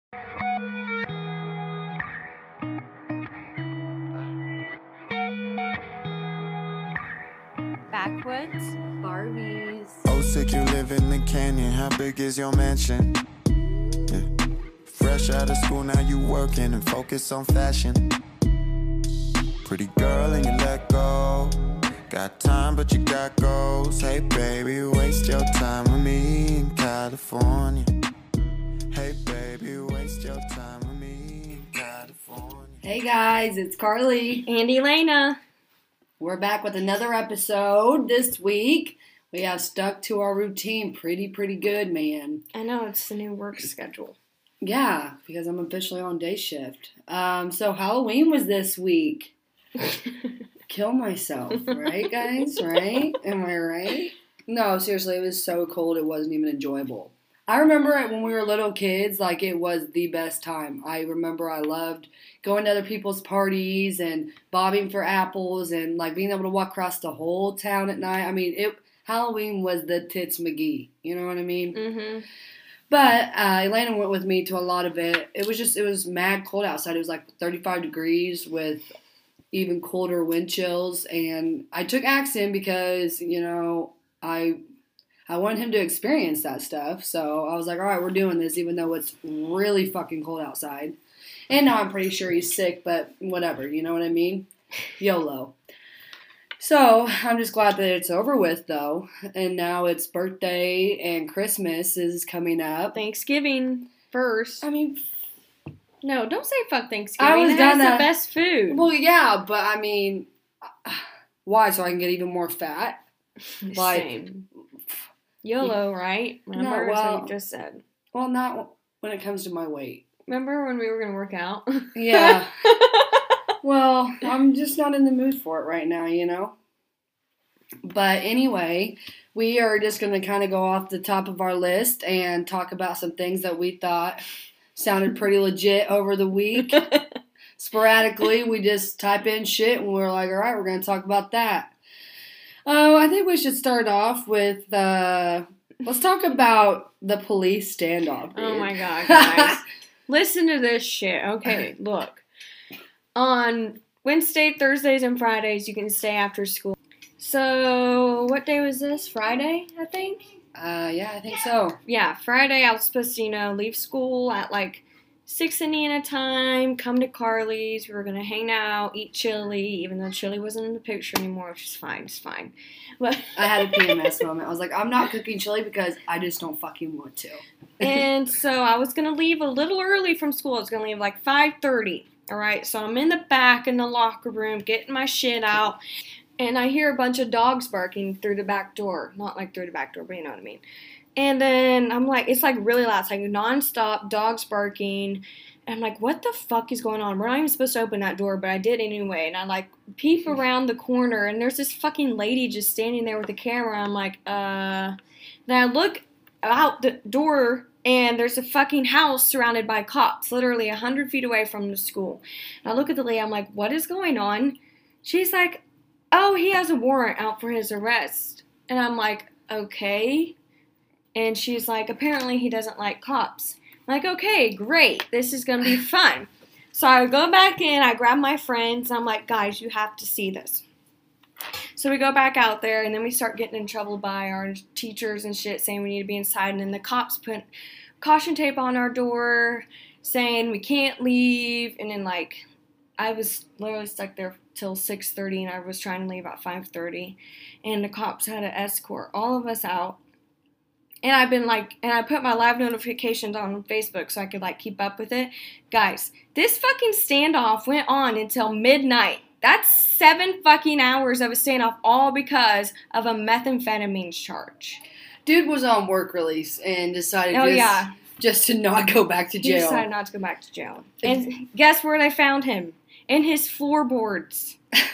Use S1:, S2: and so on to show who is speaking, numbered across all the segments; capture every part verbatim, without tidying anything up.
S1: Backwoods Barbies.
S2: Oh, sick, you live in the canyon. How big is your mansion? Yeah. Fresh out of school, now you working and focus on fashion. Pretty girl and you let go. Got time, but you got goals. Hey, baby, waste your time with me in California. Hey, baby, waste your time with me in California.
S3: Hey guys, it's Carly
S1: and Elena.
S3: We're back with another episode this week. We have stuck to our routine pretty, pretty good, man.
S1: I know, it's the new work schedule.
S3: Yeah, because I'm officially on day shift. Um, so Halloween was this week. Kill myself, right, guys? Right? Am I right? No, seriously, it was so cold it wasn't even enjoyable. I remember it when we were little kids, like it was the best time. I remember I loved going to other people's parties and bobbing for apples and like being able to walk across the whole town at night. I mean, it Halloween was the tits McGee. You know what I mean?
S1: Mm-hmm.
S3: But uh, Elena went with me to a lot of it. It was just, it was mad cold outside. It was like thirty-five degrees with even colder wind chills. And I took Axon because, you know, I... I wanted him to experience that stuff, so I was like, all right, we're doing this, even though it's really fucking cold outside. And now I'm pretty sure he's sick, but whatever, you know what I mean? YOLO. So, I'm just glad that it's over with, though. And now it's birthday and Christmas is coming up.
S1: Thanksgiving first.
S3: I mean...
S1: No, don't say fuck Thanksgiving.
S3: I was
S1: it
S3: gonna...
S1: has the best food.
S3: Well, yeah, but I mean... Why? So I can get even more fat? Like...
S1: Same. YOLO, right? Remember?
S3: No, well,
S1: what you just said.
S3: Well, not when it comes to my weight.
S1: Remember when we were going to work out?
S3: Yeah. Well, I'm just not in the mood for it right now, you know? But anyway, we are just going to kind of go off the top of our list and talk about some things that we thought sounded pretty legit over the week. Sporadically, we just type in shit and we're like, all right, we're going to talk about that. Oh, I think we should start off with, uh, let's talk about the police standoff, dude.
S1: Oh my god, guys. Listen to this shit. Okay, look. On Wednesday, Thursdays, and Fridays, you can stay after school. So, what day was this? Friday, I think?
S3: Uh, yeah, I think so.
S1: Yeah, Friday, I was supposed to, you know, leave school at like six Indiana time, come to Carly's, we were going to hang out, eat chili, even though chili wasn't in the picture anymore, which is fine, it's fine. But
S3: I had a P M S moment. I was like, I'm not cooking chili because I just don't fucking want to.
S1: And so I was going to leave a little early from school. I was going to leave like five thirty, all right? So I'm in the back in the locker room getting my shit out, and I hear a bunch of dogs barking through the back door. Not like through the back door, but you know what I mean. And then I'm like, it's like really loud. It's like nonstop, dogs barking. And I'm like, what the fuck is going on? We're not even supposed to open that door, but I did anyway. And I like peep around the corner, and there's this fucking lady just standing there with a camera. I'm like, uh. Then I look out the door, and there's a fucking house surrounded by cops, literally a hundred feet away from the school. And I look at the lady. I'm like, what is going on? She's like, oh, he has a warrant out for his arrest. And I'm like, okay. And she's like, apparently he doesn't like cops. I'm like, okay, great. This is going to be fun. So I go back in. I grab my friends. And I'm like, guys, you have to see this. So we go back out there. And then we start getting in trouble by our teachers and shit saying we need to be inside. And then the cops put caution tape on our door saying we can't leave. And then, like, I was literally stuck there till six thirty. And I was trying to leave at five thirty. And the cops had to escort all of us out. And I've been like, and I put my live notifications on Facebook so I could like keep up with it. Guys, this fucking standoff went on until midnight. That's seven fucking hours of a standoff, all because of a methamphetamine charge.
S3: Dude was on work release and decided
S1: oh,
S3: just,
S1: yeah.
S3: just to not go back to jail.
S1: He decided not to go back to jail. And guess where they found him? In his floorboards.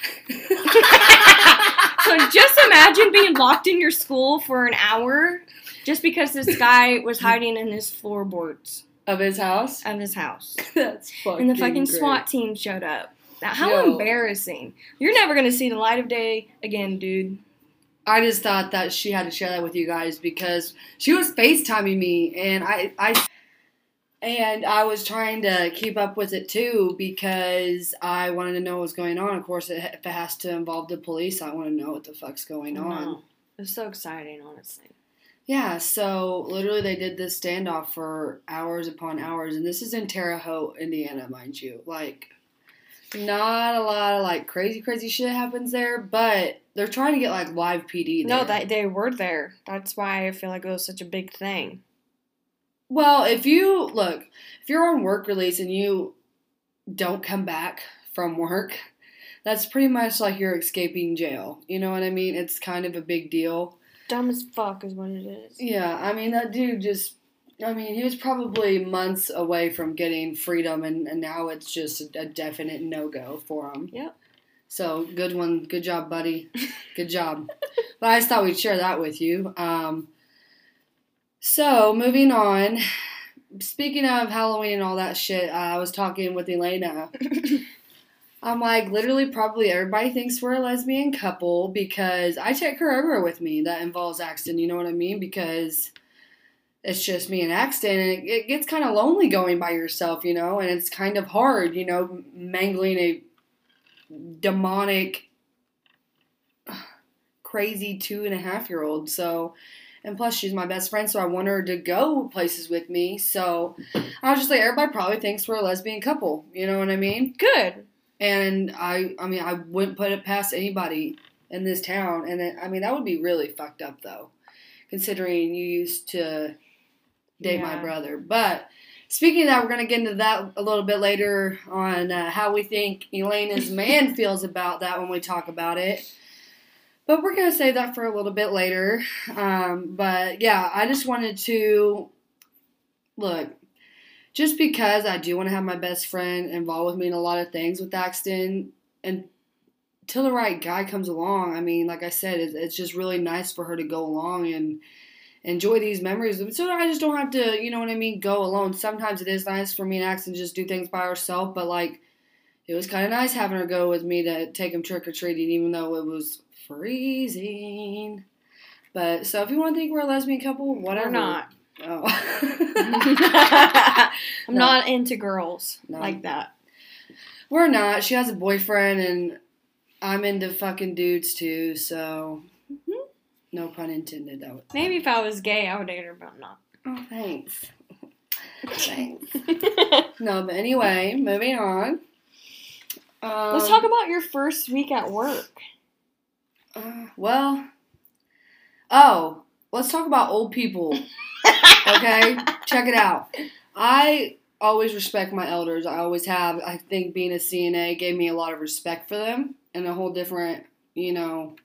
S1: So just imagine being locked in your school for an hour just because this guy was hiding in his floorboards.
S3: Of his house?
S1: Of his house.
S3: That's fucking
S1: And the fucking
S3: great. SWAT
S1: team showed up. Now, how
S3: Yo.
S1: embarrassing. You're never going to see the light of day again, dude.
S3: I just thought that she had to share that with you guys because she was FaceTiming me and I... I And I was trying to keep up with it too because I wanted to know what was going on. Of course, if it has to involve the police, I want to know what the fuck's going on.
S1: Wow. It's so exciting, honestly.
S3: Yeah, so literally they did this standoff for hours upon hours, and this is in Terre Haute, Indiana, mind you. Like, not a lot of, like, crazy, crazy shit happens there, but they're trying to get, like, live P D there.
S1: No, that they were there. That's why I feel like it was such a big thing.
S3: Well, if you, look, if you're on work release and you don't come back from work, that's pretty much like you're escaping jail. You know what I mean? It's kind of a big deal.
S1: Dumb as fuck is what it is.
S3: Yeah, I mean, that dude just, I mean, he was probably months away from getting freedom, and, and now it's just a definite no-go for him.
S1: Yep.
S3: So, good one. Good job, buddy. Good job. But I just thought we'd share that with you. Um, so, moving on. Speaking of Halloween and all that shit, uh, I was talking with Elena. I'm like, literally, probably everybody thinks we're a lesbian couple because I take her everywhere with me that involves Axton, you know what I mean? Because it's just me and Axton, and it, it gets kind of lonely going by yourself, you know? And it's kind of hard, you know, mangling a demonic, crazy two and a half year old. So, and plus she's my best friend, so I want her to go places with me. So I was just like, everybody probably thinks we're a lesbian couple, you know what I mean?
S1: Good.
S3: And I, I mean, I wouldn't put it past anybody in this town. And it, I mean, that would be really fucked up though, considering you used to date
S1: Yeah.
S3: my brother. But speaking of that, we're going to get into that a little bit later on uh, how we think Elena's man feels about that when we talk about it. But we're going to save that for a little bit later. Um, but yeah, I just wanted to, look, just because I do want to have my best friend involved with me in a lot of things with Axton, and till the right guy comes along, I mean, like I said, it's, it's just really nice for her to go along and enjoy these memories. So I just don't have to, you know what I mean, go alone. Sometimes it is nice for me and Axton to just do things by ourselves, but like, it was kind of nice having her go with me to take him trick-or-treating, even though it was freezing. But, so if you want to think we're a lesbian couple, whatever.
S1: We're not.
S3: Oh.
S1: I'm
S3: No.
S1: not into girls
S3: No.
S1: like that.
S3: We're not. She has a boyfriend, and I'm into fucking dudes, too, so
S1: Mhm.
S3: no pun intended, though.
S1: Maybe if I was gay, I would date her, but I'm not.
S3: Oh, thanks. Thanks. No, but anyway, moving on. Um,
S1: Let's talk about your first week at work.
S3: Uh, well, oh, let's talk about old people. Okay, check it out. I always respect my elders. I always have. I think being a C N A gave me a lot of respect for them and a whole different, you know,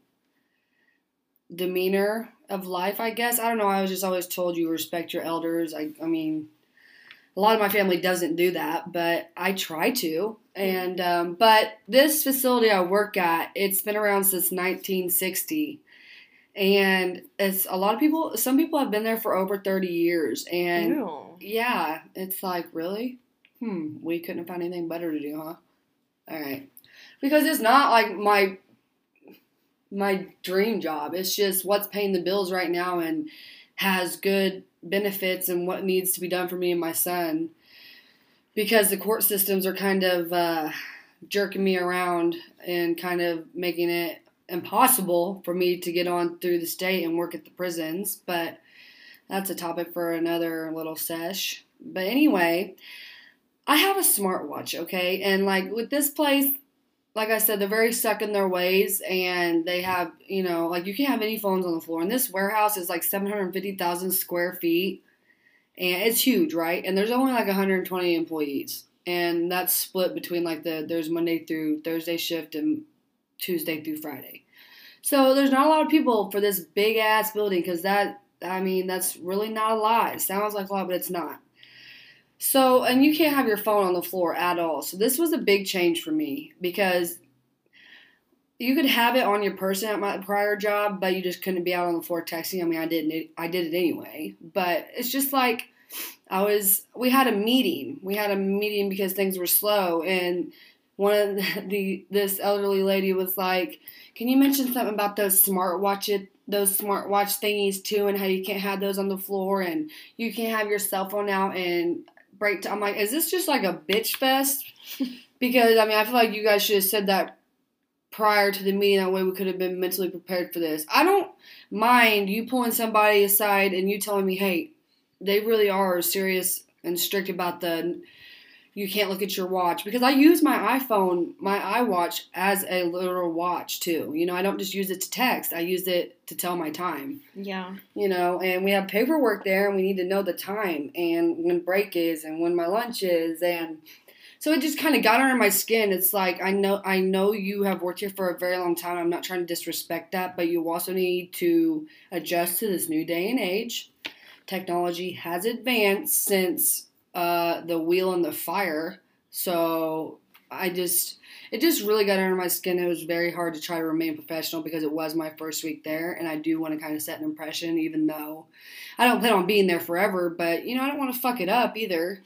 S3: demeanor of life, I guess. I don't know. I was just always told you respect your elders. I, I mean, a lot of my family doesn't do that, but I try to. And um, but this facility I work at, it's been around since nineteen sixty. And it's a lot of people, some people have been there for over thirty years. And
S1: Ew.
S3: yeah, it's like, really? Hmm, we couldn't find anything better to do, huh? All right. Because it's not like my my dream job. It's just what's paying the bills right now and has good benefits and what needs to be done for me and my son. Because the court systems are kind of uh, jerking me around and kind of making it impossible for me to get on through the state and work at the prisons. But that's a topic for another little sesh. But anyway, I have a smartwatch, okay? And like with this place, like I said, they're very stuck in their ways, and they have, you know, like you can't have any phones on the floor. And this warehouse is like seven hundred fifty thousand square feet, and it's huge, right? And there's only like one hundred twenty employees, and that's split between like the, there's Monday through Thursday shift and Tuesday through Friday. So there's not a lot of people for this big ass building, because that, I mean, that's really not a lot. It sounds like a lot, but it's not. So, and you can't have your phone on the floor at all. So this was a big change for me, because you could have it on your person at my prior job, but you just couldn't be out on the floor texting. I mean, I didn't, I did it anyway, but it's just like I was, we had a meeting. We had a meeting because things were slow, and one of the, the this elderly lady was like, "Can you mention something about those smartwatch those smartwatch thingies too, and how you can't have those on the floor, and you can't have your cell phone out and break time. I'm like, is this just like a bitch fest? Because, I mean, I feel like you guys should have said that prior to the meeting. That way we could have been mentally prepared for this. I don't mind you pulling somebody aside and you telling me, hey, they really are serious and strict about the you can't look at your watch. Because I use my iPhone, my iWatch, as a literal watch, too. You know, I don't just use it to text. I use it to tell my time.
S1: Yeah.
S3: You know, and we have paperwork there, and we need to know the time and when break is and when my lunch is. And so it just kind of got under my skin. It's like, I know I know you have worked here for a very long time. I'm not trying to disrespect that, but you also need to adjust to this new day and age. Technology has advanced since uh, the wheel and the fire. So I just, it just really got under my skin. It was very hard to try to remain professional because it was my first week there. And I do want to kind of set an impression, even though I don't plan on being there forever. But, you know, I don't want to fuck it up either.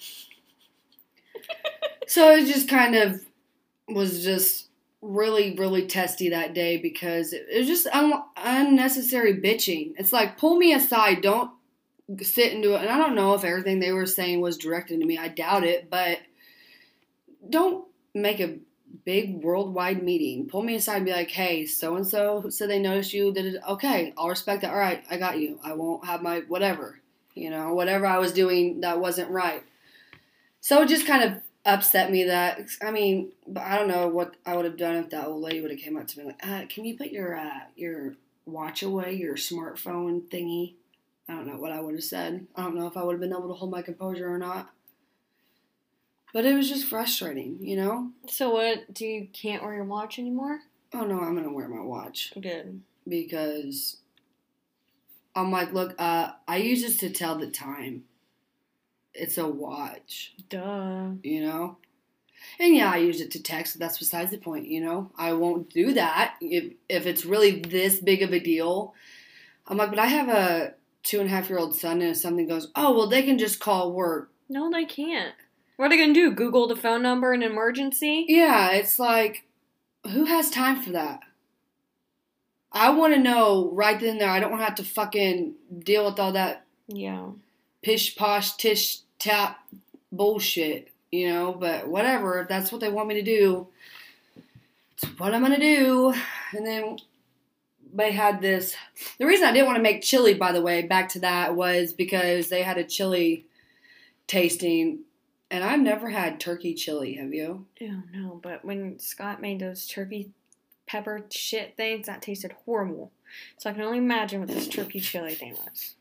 S3: So it just kind of was just really, really testy that day because it was just un- unnecessary bitching. It's like, pull me aside. Don't sit and do it. And I don't know if everything they were saying was directed to me. I doubt it. But don't make a big worldwide meeting. Pull me aside and be like, hey, so-and-so said they noticed you. Did it. Okay, I'll respect that. All right, I got you. I won't have my whatever. You know, whatever I was doing that wasn't right. So it just kind of upset me that, I mean, but I don't know what I would have done if that old lady would have came up to me like, uh, can you put your uh, your watch away, your smartphone thingy? I don't know what I would have said. I don't know if I would have been able to hold my composure or not. But it was just frustrating, you know?
S1: So what, do you can't wear your watch anymore?
S3: Oh, no, I'm going to wear my watch.
S1: Good.
S3: Because I'm like, look, uh, I use this to tell the time. It's a watch.
S1: Duh.
S3: You know? And yeah, I use it to text. But that's besides the point, you know? I won't do that if if it's really this big of a deal. I'm like, but I have a two and a half year old son, and if something goes, oh, well, they can just call work.
S1: No, they can't. What are they going to do? Google the phone number in an emergency?
S3: Yeah, it's like, who has time for that? I want to know right then and there. I don't want to have to fucking deal with all that
S1: Yeah.
S3: pish posh tish tap bullshit, you know, but whatever. If that's what they want me to do, it's what I'm going to do. And then they had this, the reason I didn't want to make chili, by the way, back to that, was because they had a chili tasting. And I've never had turkey chili, have you?
S1: Oh, no, but when Scott made those turkey pepper shit things, that tasted horrible. So I can only imagine what this turkey chili thing was.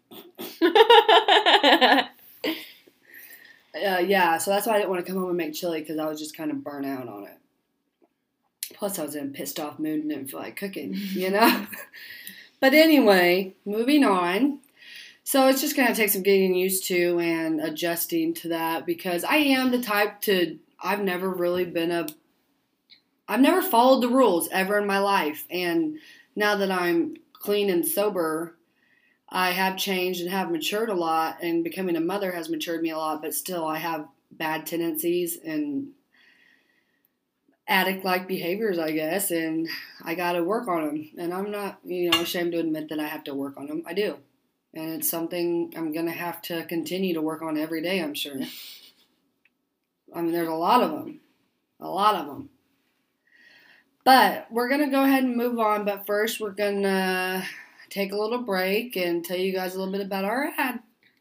S3: uh, yeah, so that's why I didn't want to come home and make chili, because I was just kind of burnt out on it. Plus, I was in a pissed off mood and didn't feel like cooking, you know? But anyway, moving on. So it's just going to take some getting used to and adjusting to that, because I am the type to, I've never really been a, I've never followed the rules ever in my life. And now that I'm clean and sober, I have changed and have matured a lot, and becoming a mother has matured me a lot, but still I have bad tendencies and addict-like behaviors, I guess, and I got to work on them. And I'm not, you know, ashamed to admit that I have to work on them. I do. And it's something I'm going to have to continue to work on every day, I'm sure. I mean, there's a lot of them. A lot of them. But we're going to go ahead and move on. But first, we're going to take a little break and tell you guys a little bit about our ad.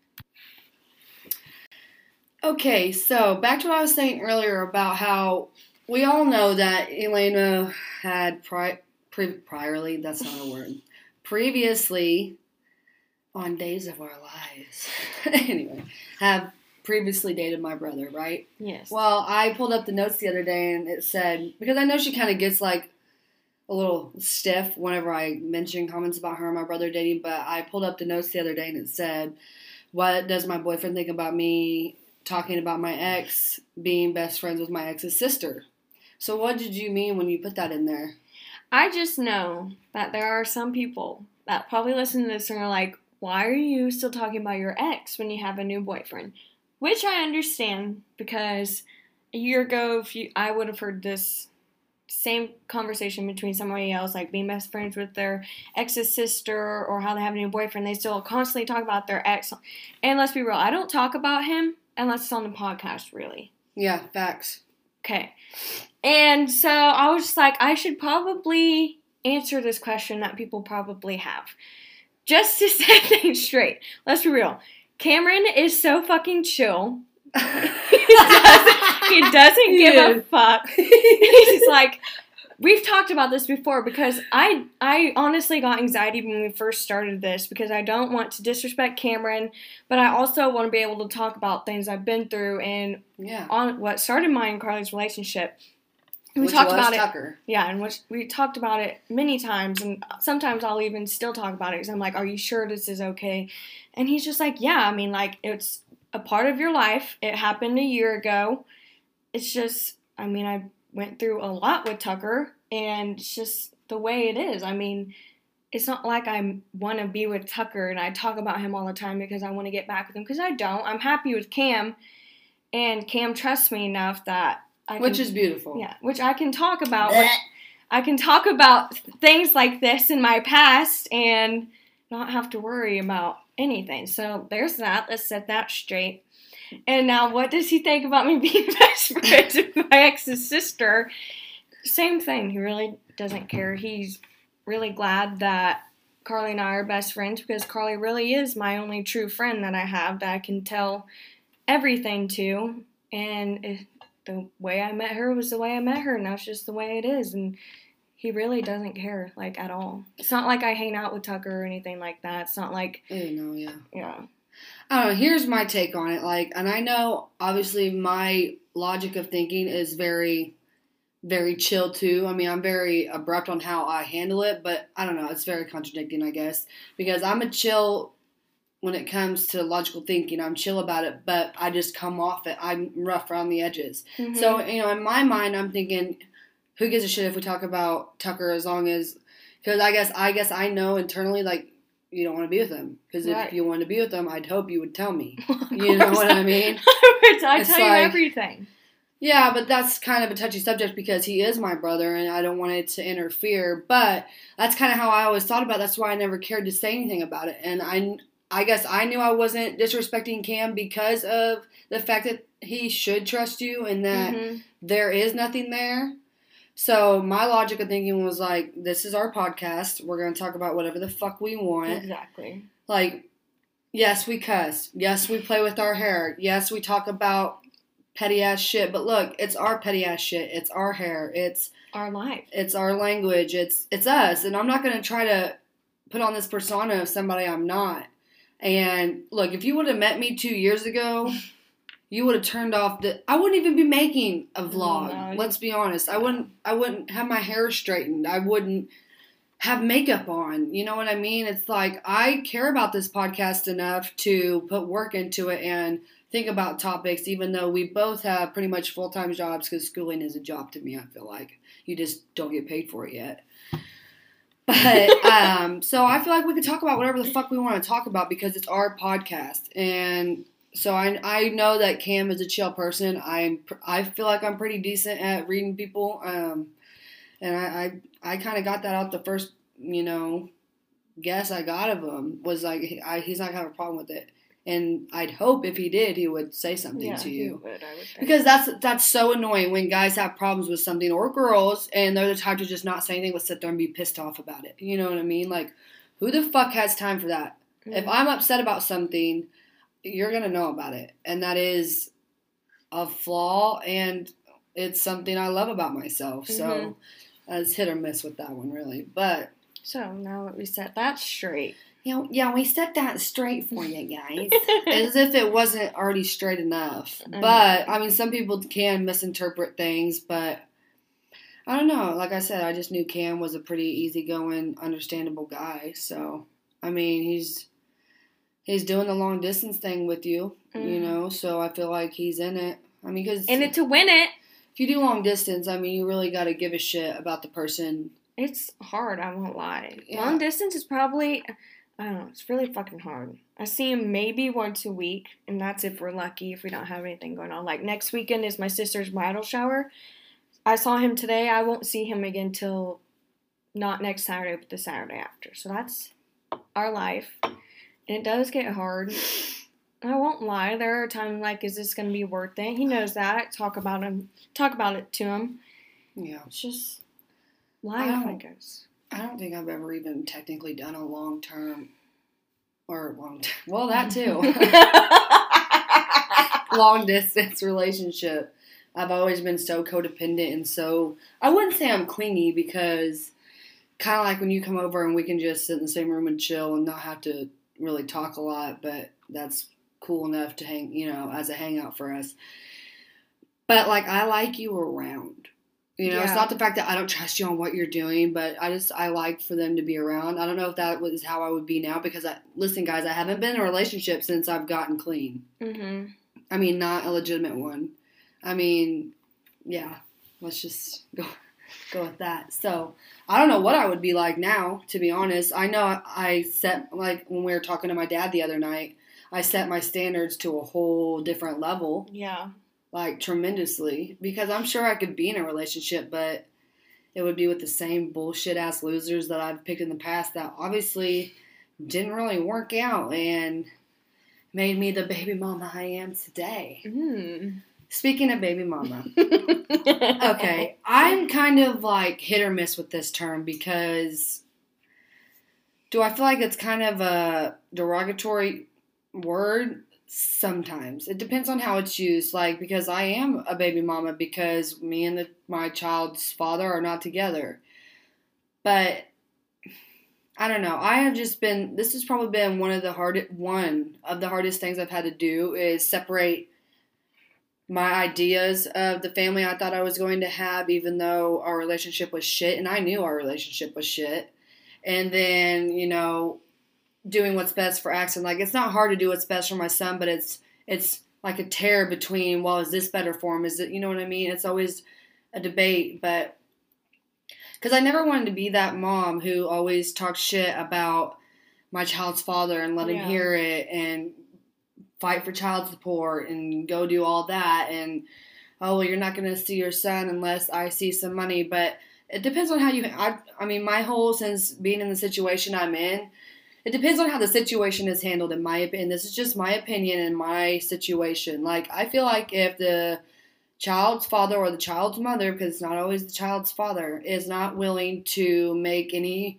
S3: Okay, so back to what I was saying earlier about how we all know that Elena had pri- pre- priorly, that's not a word, previously... on Days of Our Lives. Anyway, have previously dated my brother, right?
S1: Yes.
S3: Well, I pulled up the notes the other day, and it said, because I know she kind of gets like a little stiff whenever I mention comments about her and my brother dating, but I pulled up the notes the other day, and it said, what does my boyfriend think about me talking about my ex being best friends with my ex's sister? So what did you mean when you put that in there?
S1: I just know that there are some people that probably listen to this and are like, why are you still talking about your ex when you have a new boyfriend? Which I understand, because a year ago, if you, I would have heard this same conversation between somebody else, like being best friends with their ex's sister or how they have a new boyfriend. They still constantly talk about their ex. And let's be real, I don't talk about him unless it's on the podcast, really.
S3: Yeah, facts.
S1: Okay. And so I was just like, I should probably answer this question that people probably have. Just to set things straight. Let's be real. Cameron is so fucking chill. he doesn't, he doesn't give yeah. a fuck. He's like, we've talked about this before because I I honestly got anxiety when we first started this because I don't want to disrespect Cameron, but I also want to be able to talk about things I've been through and
S3: yeah.
S1: on what started mine and Carly's relationship. We
S3: which
S1: talked
S3: was
S1: about
S3: Tucker.
S1: it. Yeah, and which we talked about it many times, and sometimes I'll even still talk about it because I'm like, "Are you sure this is okay?" And he's just like, "Yeah, I mean, like it's a part of your life. It happened a year ago. It's just, I mean, I went through a lot with Tucker, and it's just the way it is. I mean, it's not like I want to be with Tucker and I talk about him all the time because I want to get back with him because I don't. I'm happy with Cam, and Cam trusts me enough that I can,
S3: which is beautiful.
S1: Yeah, which I can talk about. Which, I can talk about things like this in my past and not have to worry about anything. So there's that. Let's set that straight. And now, what does he think about me being best friends with my ex's sister? Same thing. He really doesn't care. He's really glad that Carly and I are best friends because Carly really is my only true friend that I have that I can tell everything to. And it, the way I met her was the way I met her, and that's just the way it is. And he really doesn't care, like, at all. It's not like I hang out with Tucker or anything like that. It's not like...
S3: Oh, no, yeah.
S1: Yeah.
S3: I don't know. Here's my take on it. Like, and I know, obviously, my logic of thinking is very... very chill too. I mean, I'm very abrupt on how I handle it, but I don't know. It's very contradicting, I guess, because I'm a chill when it comes to logical thinking. I'm chill about it, but I just come off it. I'm rough around the edges. Mm-hmm. So, you know, in my mind, I'm thinking, who gives a shit if we talk about Tucker as long as, because I guess, I guess I know internally, like, you don't want to be with him. Because right. if you wanted to be with him, I'd hope you would tell me. You know what I mean?
S1: I tell you
S3: like,
S1: everything.
S3: Yeah, but that's kind of a touchy subject because he is my brother and I don't want it to interfere. But that's kind of how I always thought about it. That's why I never cared to say anything about it. And I, I guess I knew I wasn't disrespecting Cam because of the fact that he should trust you and that mm-hmm. there is nothing there. So my logic of thinking was like, this is our podcast. We're going to talk about whatever the fuck we want.
S1: Exactly.
S3: Like, yes, we cuss. Yes, we play with our hair. Yes, we talk about petty ass shit, but look, it's our petty ass shit. It's our hair. It's
S1: our life.
S3: It's our language. It's it's us. And I'm not gonna try to put on this persona of somebody I'm not. And look, if you would have met me two years ago, you would have turned off the. I wouldn't even be making a vlog. No, let's be honest. I wouldn't. I wouldn't have my hair straightened. I wouldn't have makeup on. You know what I mean? It's like I care about this podcast enough to put work into it and think about topics, even though we both have pretty much full-time jobs because schooling is a job to me, I feel like. You just don't get paid for it yet. But, um, so I feel like we could talk about whatever the fuck we want to talk about because it's our podcast. And so I I know that Cam is a chill person. I'm, I feel like I'm pretty decent at reading people. Um, and I, I, I kind of got that out the first, you know, guess I got of him was like, I, he's not going to have a problem with it. And I'd hope if he did, he would say something
S1: yeah,
S3: to you.
S1: He would, I would think.
S3: Because that's that's so annoying when guys have problems with something, or girls, and they're the type to just not say anything but sit there and be pissed off about it. You know what I mean? Like, who the fuck has time for that? Mm-hmm. If I'm upset about something, you're going to know about it. And that is a flaw, and it's something I love about myself. Mm-hmm. So, it's hit or miss with that one, really. But
S1: so, now that we set that straight.
S3: You know, yeah, we set that straight for you guys. As if it wasn't already straight enough. But, I mean, some people can misinterpret things, but I don't know. Like I said, I just knew Cam was a pretty easygoing, understandable guy. So, I mean, he's he's doing the long distance thing with you, mm. you know, so I feel like he's in it. I mean, because
S1: in it to win it.
S3: If you do long distance, I mean, you really got to give a shit about the person.
S1: It's hard, I won't lie.
S3: Yeah.
S1: Long distance is probably... I don't know, it's really fucking hard. I see him maybe once a week, and that's if we're lucky, if we don't have anything going on. Like, next weekend is my sister's bridal shower. I saw him today. I won't see him again till not next Saturday, but the Saturday after. So that's our life. And it does get hard. I won't lie. There are times like, is this going to be worth it? He knows that. Talk about him. Talk about it to him.
S3: Yeah.
S1: It's just life, I, I guess.
S3: I don't think I've ever even technically done a long term or long term. Well, that too. Long distance relationship. I've always been so codependent and so, I wouldn't say I'm clingy because kind of like when you come over and we can just sit in the same room and chill and not have to really talk a lot, but that's cool enough to hang, you know, as a hangout for us. But like, I like you around. You know, yeah. It's not the fact that I don't trust you on what you're doing, but I just, I like for them to be around. I don't know if that was how I would be now because, I, listen, guys, I haven't been in a relationship since I've gotten clean. Mm-hmm. I mean, not a legitimate one. I mean, yeah, let's just go go with that. So, I don't know what I would be like now, to be honest. I know I set, like, when we were talking to my dad the other night, I set my standards to a whole different level.
S1: Yeah.
S3: Like, tremendously. Because I'm sure I could be in a relationship, but it would be with the same bullshit-ass losers that I've picked in the past that obviously didn't really work out and made me the baby mama I am today. Mm. Speaking of baby mama. Okay, I'm kind of like hit or miss with this term because do I feel like it's kind of a derogatory word? Sometimes. It depends on how it's used. Like, because I am a baby mama because me and the, my child's father are not together. But I don't know. I have just been, this has probably been one of the hardest, one of the hardest things I've had to do is separate my ideas of the family I thought I was going to have, even though our relationship was shit, and I knew our relationship was shit. And then, you know, doing what's best for Axon. Like, it's not hard to do what's best for my son, but it's it's like a tear between, well, is this better for him? Is it, you know what I mean? It's always a debate, but because I never wanted to be that mom who always talks shit about my child's father and let yeah. him hear it and fight for child support and go do all that and, oh, well, you're not going to see your son unless I see some money. But it depends on how you, I, I mean, my whole, since being in the situation I'm in, it depends on how the situation is handled, in my opinion. This is just my opinion and my situation. Like, I feel like if the child's father or the child's mother, because it's not always the child's father, is not willing to make any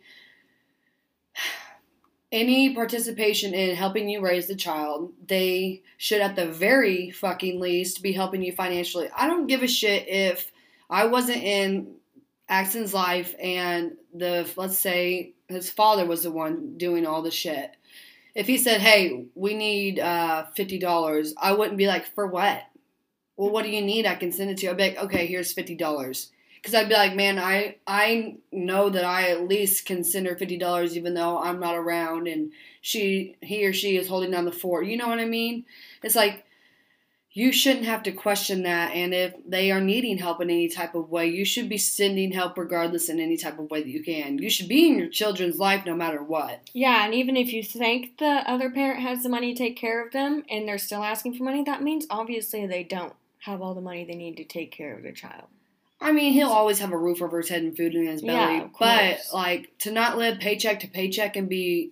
S3: any participation in helping you raise the child, they should at the very fucking least be helping you financially. I don't give a shit if I wasn't in Axon's life and the, let's say, his father was the one doing all the shit. If he said, hey, we need uh, fifty dollars, I wouldn't be like, for what? Well, what do you need? I can send it to you. I'd be like, okay, here's fifty dollars. Because I'd be like, man, I I know that I at least can send her fifty dollars even though I'm not around and she he or she is holding down the fort. You know what I mean? It's like, you shouldn't have to question that. And if they are needing help in any type of way, you should be sending help regardless in any type of way that you can. You should be in your children's life no matter what.
S1: Yeah, and even if you think the other parent has the money to take care of them and they're still asking for money, that means obviously they don't have all the money they need to take care of their child.
S3: I mean, he'll always have a roof over his head and food in his belly. Yeah, but, like, to not live paycheck to paycheck and be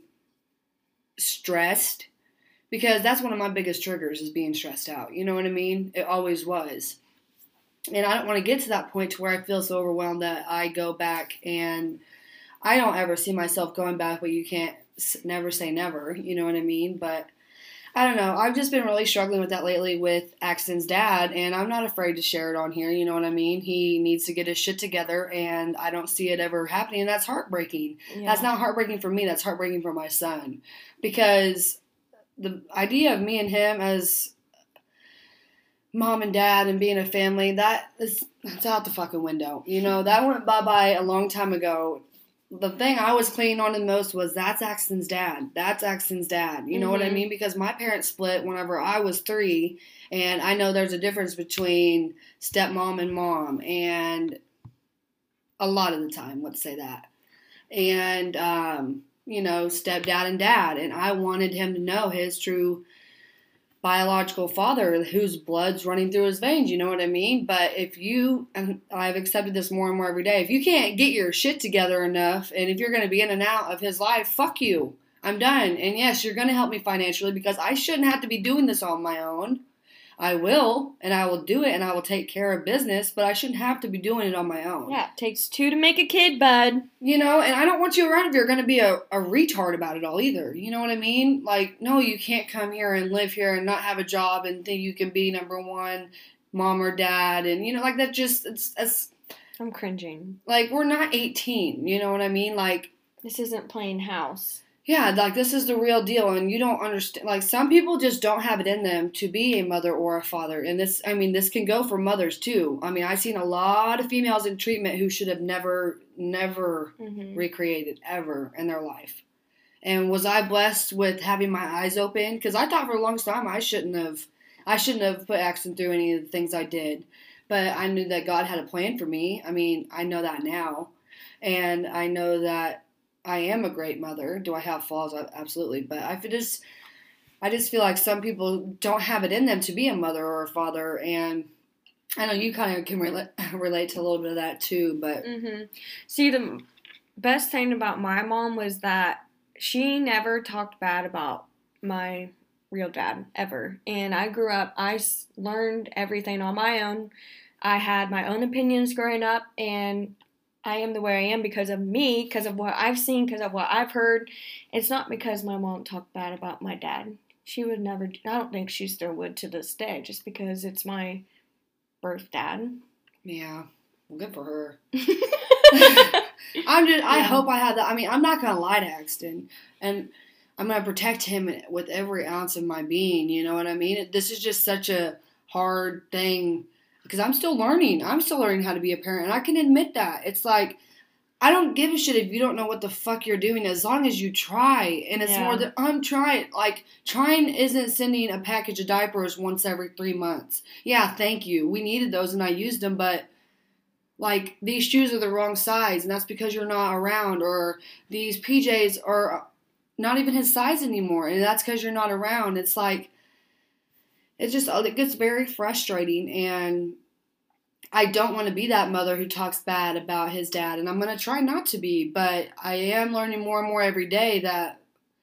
S3: stressed, because that's one of my biggest triggers is being stressed out. You know what I mean? It always was. And I don't want to get to that point to where I feel so overwhelmed that I go back and I don't ever see myself going back, but you can't never say never. You know what I mean? But I don't know. I've just been really struggling with that lately with Axton's dad, and I'm not afraid to share it on here. You know what I mean? He needs to get his shit together, and I don't see it ever happening, and that's heartbreaking. Yeah. That's not heartbreaking for me. That's heartbreaking for my son. Because the idea of me and him as mom and dad and being a family, that is that's out the fucking window. You know, that went bye-bye a long time ago. The thing I was clinging on the most was that's Axton's dad. That's Axton's dad. You know mm-hmm. what I mean? Because my parents split whenever I was three, and I know there's a difference between stepmom and mom, and a lot of the time, let's say that. And, um, you know, stepdad and dad. And I wanted him to know his true biological father whose blood's running through his veins, you know what I mean? But if you, and I've accepted this more and more every day, if you can't get your shit together enough, and if you're going to be in and out of his life, fuck you. I'm done. And yes, you're going to help me financially because I shouldn't have to be doing this on my own. I will, and I will do it, and I will take care of business, but I shouldn't have to be doing it on my own.
S1: Yeah, it takes two to make a kid, bud.
S3: You know, and I don't want you around if you're going to be a, a retard about it all either. You know what I mean? Like, no, you can't come here and live here and not have a job and think you can be number one mom or dad. And, you know, like that just, it's, it's
S1: I'm cringing.
S3: Like, we're not eighteen. You know what I mean? Like,
S1: this isn't playing house.
S3: Yeah, like, this is the real deal, and you don't understand. Like, some people just don't have it in them to be a mother or a father, and this, I mean, this can go for mothers, too. I mean, I've seen a lot of females in treatment who should have never, never mm-hmm. recreated, ever, in their life. And was I blessed with having my eyes open? Because I thought for a long time I shouldn't have, I shouldn't have put Axton through any of the things I did, but I knew that God had a plan for me. I mean, I know that now, and I know that I am a great mother. Do I have flaws? Absolutely. But I just, I just feel like some people don't have it in them to be a mother or a father. And I know you kind of can relate, relate to a little bit of that too. But
S1: mm-hmm. See, the best thing about my mom was that she never talked bad about my real dad, ever. And I grew up, I learned everything on my own. I had my own opinions growing up, and I am the way I am because of me, because of what I've seen, because of what I've heard. It's not because my mom talked bad about my dad. She would never, I don't think she still would to this day, just because it's my birth dad.
S3: Yeah, well, good for her. I'm just, I yeah. hope I had that. I mean, I'm not going to lie to Axton, and I'm going to protect him with every ounce of my being, you know what I mean? This is just such a hard thing. Because I'm still learning. I'm still learning how to be a parent. And I can admit that. It's like, I don't give a shit if you don't know what the fuck you're doing as long as you try. And it's yeah. more than, I'm trying. Like, trying isn't sending a package of diapers once every three months. Yeah, thank you. We needed those and I used them. But, like, these shoes are the wrong size. And that's because you're not around. Or these P Js are not even his size anymore. And that's because you're not around. It's like, It's just, it gets very frustrating, and I don't want to be that mother who talks bad about his dad, and I'm going to try not to be, but I am learning more and more every day that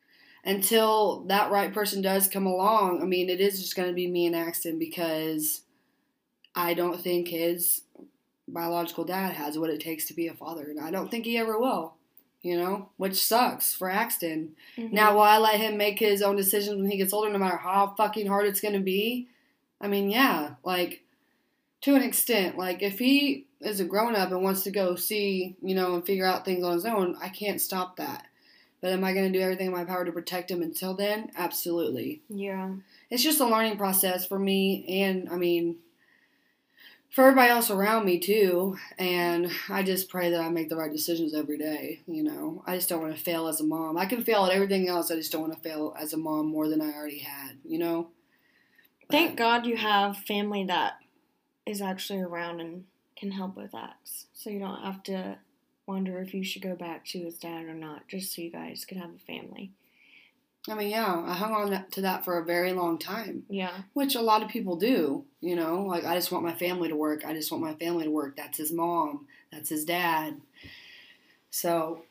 S3: until that right person does come along, I mean, it is just going to be me and Axton, because I don't think his biological dad has what it takes to be a father, and I don't think he ever will. You know, which sucks for Axton. Mm-hmm. Now, will I let him make his own decisions when he gets older, no matter how fucking hard it's going to be? I mean, yeah, like, to an extent. Like, if he is a grown-up and wants to go see, you know, and figure out things on his own, I can't stop that. But am I going to do everything in my power to protect him until then? Absolutely.
S1: Yeah.
S3: It's just a learning process for me, and, I mean, for everybody else around me, too, and I just pray that I make the right decisions every day, you know. I just don't want to fail as a mom. I can fail at everything else, I just don't want to fail as a mom more than I already had, you know.
S1: Thank God you have family that is actually around and can help with that, so you don't have to wonder if you should go back to his dad or not, just so you guys can have a family.
S3: I mean, yeah, I hung on to that for a very long time.
S1: Yeah.
S3: Which a lot of people do, you know. Like, I just want my family to work. I just want my family to work. That's his mom. That's his dad. So,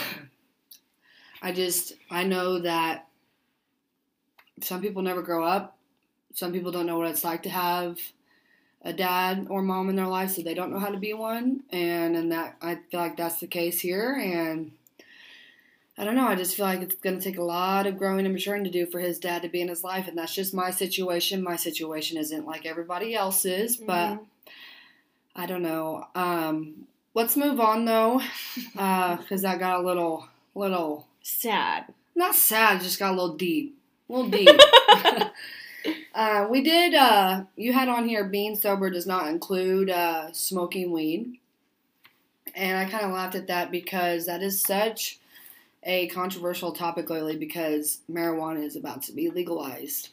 S3: I just, I know that some people never grow up. Some people don't know what it's like to have a dad or mom in their life, so they don't know how to be one. And, and that, I feel like that's the case here, and I don't know, I just feel like it's going to take a lot of growing and maturing to do for his dad to be in his life, and that's just my situation. My situation isn't like everybody else's, but mm-hmm. I don't know. Um, let's move on, though, because uh, I got a little, little...
S1: sad.
S3: Not sad, just got a little deep. A little deep. uh, we did, uh, you had on here, being sober does not include uh, smoking weed, and I kind of laughed at that because that is such a controversial topic lately because marijuana is about to be legalized.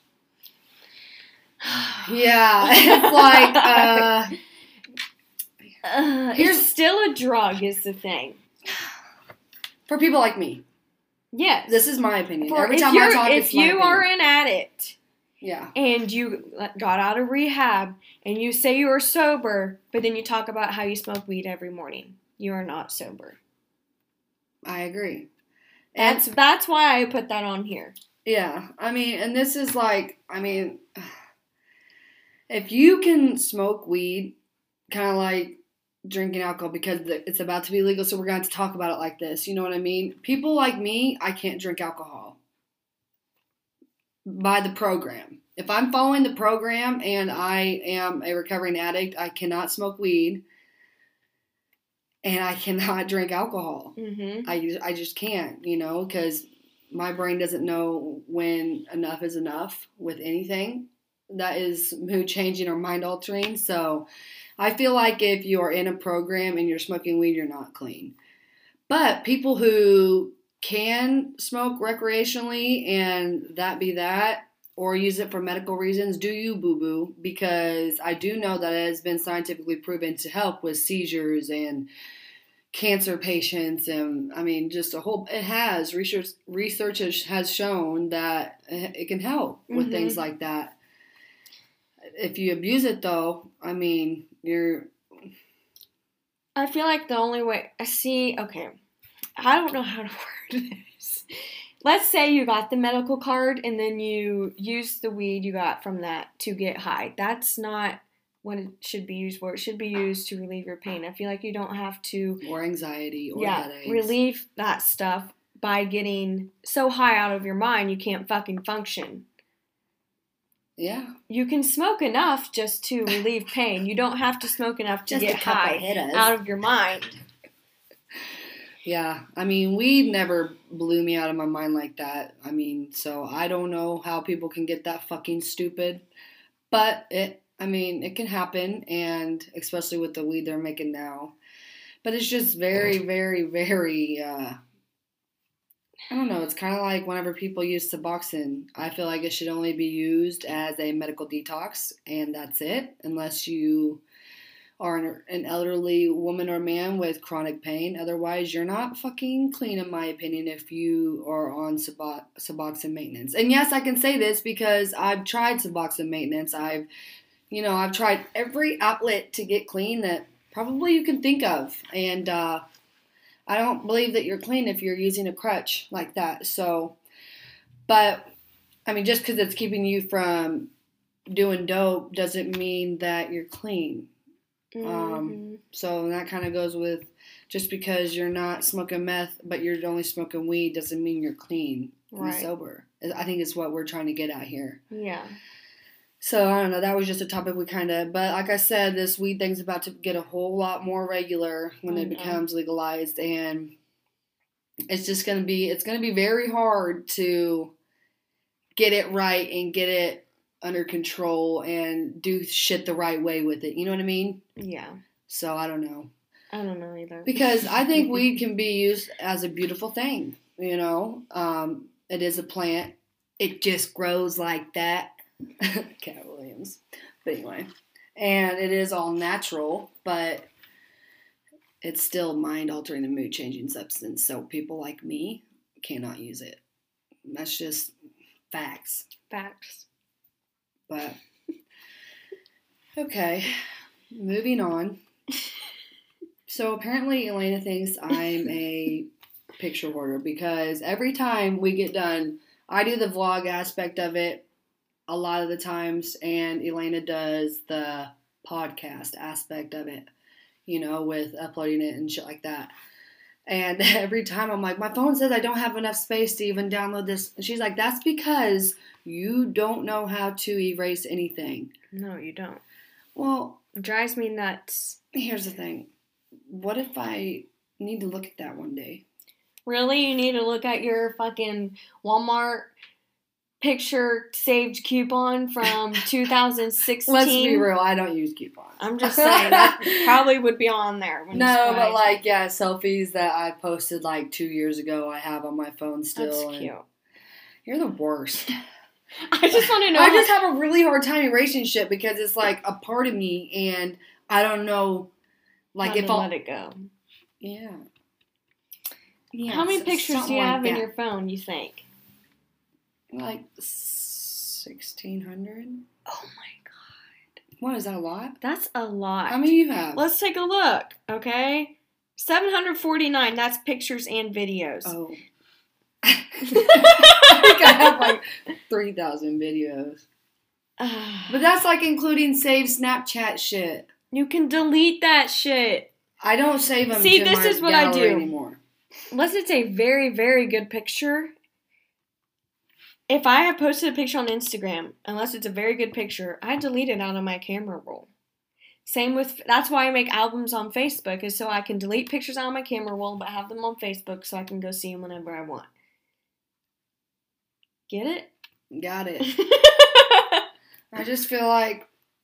S3: Yeah, it's like, uh...
S1: uh it's still a drug is the thing.
S3: For people like me.
S1: Yes.
S3: This is my opinion.
S1: For,
S3: Every time I talk,
S1: if
S3: it's my
S1: you are
S3: opinion.
S1: an addict,
S3: yeah,
S1: and you got out of rehab, and you say you are sober, but then you talk about how you smoke weed every morning, you are not sober.
S3: I agree. And
S1: That's that's why I put that on here.
S3: yeah, I mean, and this is like, I mean, if you can smoke weed, kind of like drinking alcohol, because it's about to be legal, so we're going to have to talk about it like this. You know what I mean? People like me, I can't drink alcohol by the program. If I'm following the program and I am a recovering addict, I cannot smoke weed and I cannot drink alcohol.
S1: Mm-hmm.
S3: I, I just can't, you know, because my brain doesn't know when enough is enough with anything that is mood changing or mind altering. So I feel like if you're in a program and you're smoking weed, you're not clean. But people who can smoke recreationally and that be that, or use it for medical reasons, do you, boo-boo? Because I do know that it has been scientifically proven to help with seizures and cancer patients, and I mean, just a whole, it has, research research has shown that it can help with
S1: Mm-hmm.
S3: things like that. If you abuse it, though, I mean, you're...
S1: I feel like the only way, I see, okay, I don't know how to word this. Let's say you got the medical card and then you use the weed you got from that to get high. That's not what it should be used for. It should be used to relieve your pain. I feel like you don't have to,
S3: Or anxiety, or
S1: yeah,
S3: headaches.
S1: relieve that stuff by getting so high out of your mind you can't fucking function.
S3: Yeah.
S1: You can smoke enough just to relieve pain. You don't have to smoke enough to
S3: Just
S1: get
S3: a couple
S1: high
S3: hitters.
S1: out of your mind.
S3: Yeah, I mean, weed never blew me out of my mind like that. I mean, so I don't know how people can get that fucking stupid. But it, I mean, it can happen, and especially with the weed they're making now. But it's just very, very, very, uh, I don't know, it's kind of like whenever people use Suboxone. I feel like it should only be used as a medical detox, and that's it, unless you are an, an elderly woman or man with chronic pain. Otherwise, you're not fucking clean, in my opinion, if you are on Subo- Suboxone maintenance. And yes, I can say this because I've tried Suboxone maintenance. I've, you know, I've tried every outlet to get clean that probably you can think of. And uh, I don't believe that you're clean if you're using a crutch like that. So, but, I mean, just because it's keeping you from doing dope doesn't mean that you're clean. Um,
S1: Mm-hmm.
S3: so that kind of goes with just because you're not smoking meth, but you're only smoking weed doesn't mean you're clean and
S1: Right.
S3: sober. I think it's what we're trying to get at here.
S1: Yeah.
S3: So I don't know. That was just a topic we kind of, but like I said, this weed thing's about to get a whole lot more regular when
S1: I
S3: it
S1: know.
S3: becomes legalized, and it's just gonna be, it's gonna be very hard to get it right and get it under control and do shit the right way with it. You know what I mean?
S1: Yeah.
S3: So I don't know.
S1: I don't know either.
S3: Because I think weed can be used as a beautiful thing, you know. Um, it is a plant. It just grows like that. Cat Williams. But anyway. And it is all natural, but it's still mind-altering and mood-changing substance. So people like me cannot use it. That's just facts.
S1: Facts.
S3: But, okay, moving on. So apparently Elena thinks I'm a picture hoarder because every time we get done, I do the vlog aspect of it a lot of the times, and Elena does the podcast aspect of it, you know, with uploading it and shit like that. And every time I'm like, my phone says I don't have enough space to even download this. And she's like, that's because you don't know how to erase anything.
S1: No, you don't.
S3: Well,
S1: It drives me nuts.
S3: here's the thing. What if I need to look at that one day?
S1: Really? You need to look at your fucking Walmart picture saved coupon from two thousand sixteen?
S3: Let's be real. I don't use coupons.
S1: I'm just saying, that probably would be on there. When you
S3: No, but
S1: swipe.
S3: like, yeah, selfies that I posted like two years ago, I have on my phone still.
S1: That's
S3: and
S1: cute.
S3: You're the worst.
S1: I just want to know.
S3: I just have a really hard time erasing shit because it's like a part of me, and I don't know, like
S1: how
S3: if
S1: to
S3: I'll.
S1: let it go.
S3: Yeah. Yeah.
S1: How many
S3: so-
S1: pictures do
S3: something
S1: you
S3: like
S1: have in
S3: that.
S1: your phone, you think?
S3: Like sixteen hundred.
S1: Oh my god.
S3: What, is that a lot?
S1: That's a lot.
S3: How many you have?
S1: Let's take a look, okay? seven hundred forty-nine, that's pictures and videos.
S3: Oh. I think I have like three thousand videos. But that's like including save Snapchat shit.
S1: You can delete that shit.
S3: I don't save them
S1: See,
S3: to
S1: this
S3: my
S1: is what I
S3: gallery
S1: do.
S3: anymore.
S1: Unless it's a very, very good picture. If I have posted a picture on Instagram, unless it's a very good picture, I delete it out of my camera roll. Same with, that's why I make albums on Facebook, is so I can delete pictures out of my camera roll, but have them on Facebook so I can go see them whenever I want. Get it?
S3: Got it. I just feel like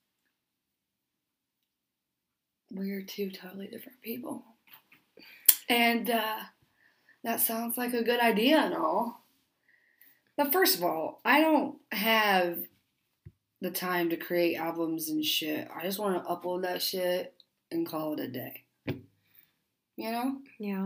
S3: we're two totally different people. And uh, that sounds like a good idea and all. But first of all, I don't have the time to create albums and shit. I just want to upload that shit and call it a day. You know?
S1: Yeah.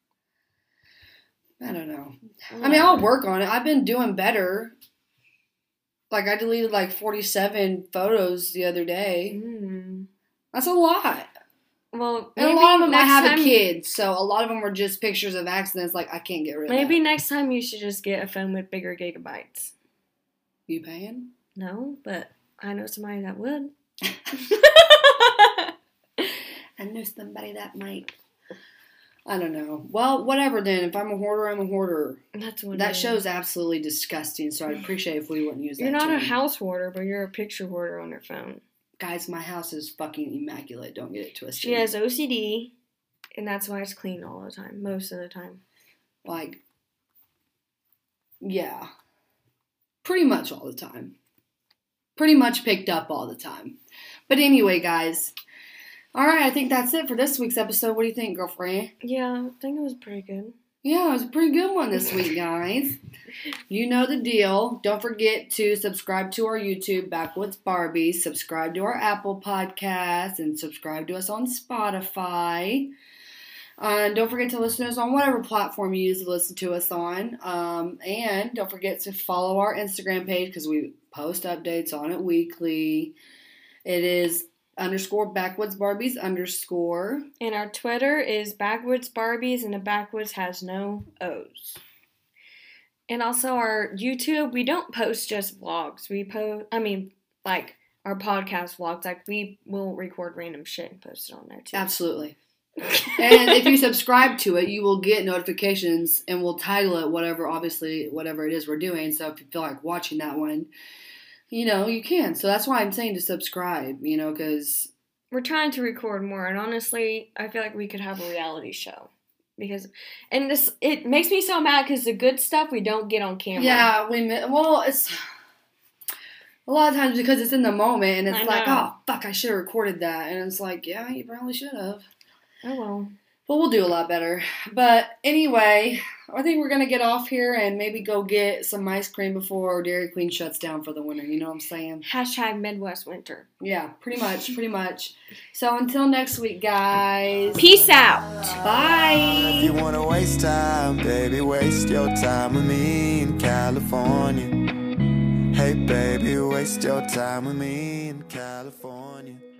S3: I don't know. I mean, I'll work on it. I've been doing better. Like, I deleted like forty-seven photos the other day.
S1: Mm.
S3: That's a lot.
S1: Well,
S3: And
S1: maybe
S3: a lot of them I
S1: next
S3: have
S1: time,
S3: a kid, so a lot of them were just pictures of accidents. Like, I can't get rid of
S1: Maybe
S3: that.
S1: next time you should just get a phone with bigger gigabytes.
S3: You paying?
S1: No, but I know somebody that would.
S3: I know somebody that might. I don't know. Well, whatever then. If I'm a hoarder, I'm a hoarder.
S1: That's what
S3: That
S1: it is.
S3: show's absolutely disgusting, so I'd appreciate if we wouldn't use that
S1: You're not
S3: term.
S1: a house hoarder, but you're a picture hoarder on your phone.
S3: Guys, my house is fucking immaculate. Don't get it twisted.
S1: She has O C D, and that's why it's clean all the time, most of the time.
S3: Like, yeah. Pretty much all the time. Pretty much picked up all the time. But anyway, guys. All right, I think that's it for this week's episode. What do you think, girlfriend?
S1: Yeah, I think it was pretty good.
S3: Yeah, it was a pretty good one this week, guys. You know the deal. Don't forget to subscribe to our YouTube, Backwoods Barbies. Subscribe to our Apple Podcasts, and subscribe to us on Spotify. Uh, and don't forget to listen to us on whatever platform you use to listen to us on. Um, and don't forget to follow our Instagram page because we post updates on it weekly. It is underscore Backwoods Barbies underscore.
S1: And our Twitter is Backwoods Barbies, and the Backwoods has no O's. And also our YouTube, we don't post just vlogs. We post, I mean, like our podcast vlogs. Like we will record random shit and post it on there too.
S3: Absolutely. And if you subscribe to it, you will get notifications, and we'll title it whatever, obviously, whatever it is we're doing. So if you feel like watching that one, you know, you can. So that's why I'm saying to subscribe, you know, because
S1: We're trying to record more, and honestly, I feel like we could have a reality show. Because, and this, it makes me so mad because the good stuff we don't get on camera.
S3: yeah, we mi- well, it's a lot of times because it's in the moment, and it's
S1: I
S3: like,
S1: know.
S3: oh fuck, I should have recorded that, and it's like, yeah, you probably should have.
S1: Oh well.
S3: But we'll do a lot better. But anyway, I think we're gonna get off here and maybe go get some ice cream before Dairy Queen shuts down for the winter. You know what I'm saying?
S1: Hashtag Midwest Winter.
S3: Yeah, pretty much, pretty much. So until next week, guys.
S1: Peace out.
S3: Bye.
S2: If you wanna waste time, baby, waste your time with me in California. Hey, baby, waste your time with me in California.